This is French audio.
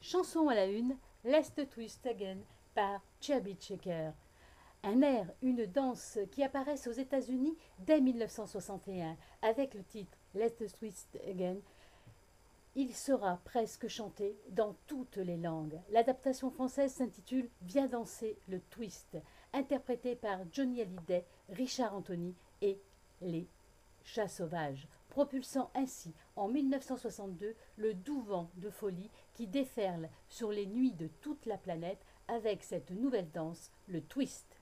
Chanson à la une, Let's Twist Again par Chubby Checker. Un air, une danse qui apparaissent aux États-Unis dès 1961 avec le titre Let's Twist Again. Il sera presque chanté dans toutes les langues. L'adaptation française s'intitule Viens danser le twist, interprété par Johnny Hallyday, Richard Anthony et les Chats sauvages, propulsant ainsi en 1962 le doux vent de folie qui déferle sur les nuits de toute la planète avec cette nouvelle danse, le twist.